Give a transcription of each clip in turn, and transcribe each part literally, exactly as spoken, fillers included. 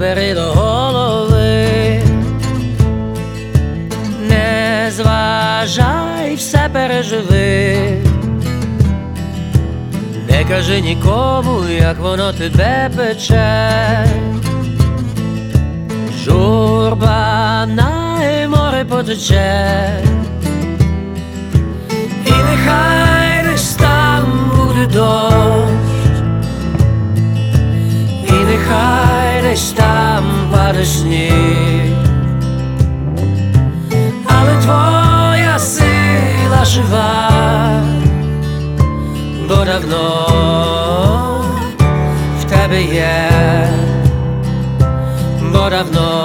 бери до голови, не зважай, все переживи. Не кажи нікому, як воно тебе пече. Журба на море потече, і нехай десь там буде дощ, і нехай десь там паде сніг, але твоя сила жива, бо давно в тебе є, бо давно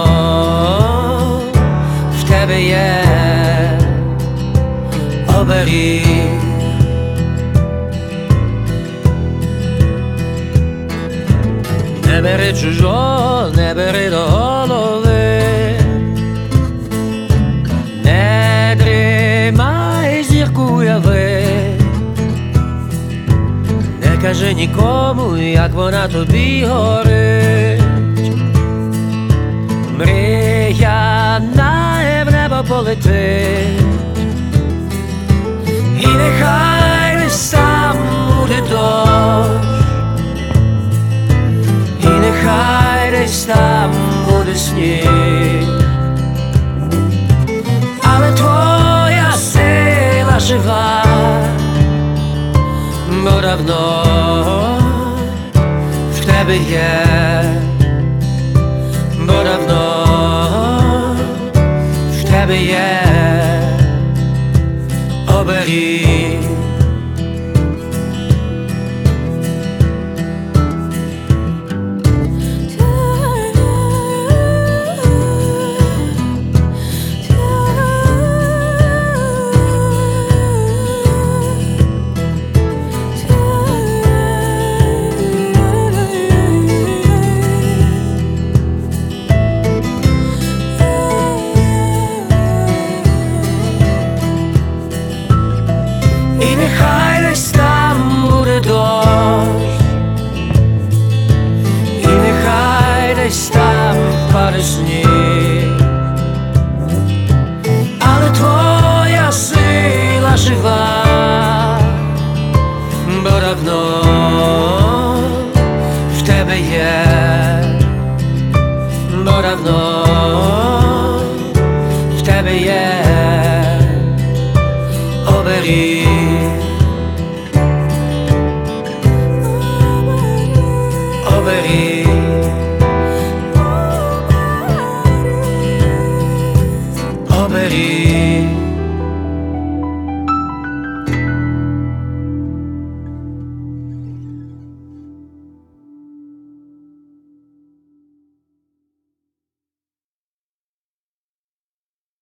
в тебе є оберіг. Не бери чужого, не бери до голови, не дрімай, зірку уяви. Не кажи нікому, як вона тобі горить. Мрія на в небо полетить, і нехай десь там буде дощ, і нехай десь там буде сніг, але твоя сила жива, бо давно в тебе є, бо давно в тебе є оберіг. І нехай десь там буде дощ, і нехай десь там паде сніг, але твоя сила жива, бо давно в тебе є, бо давно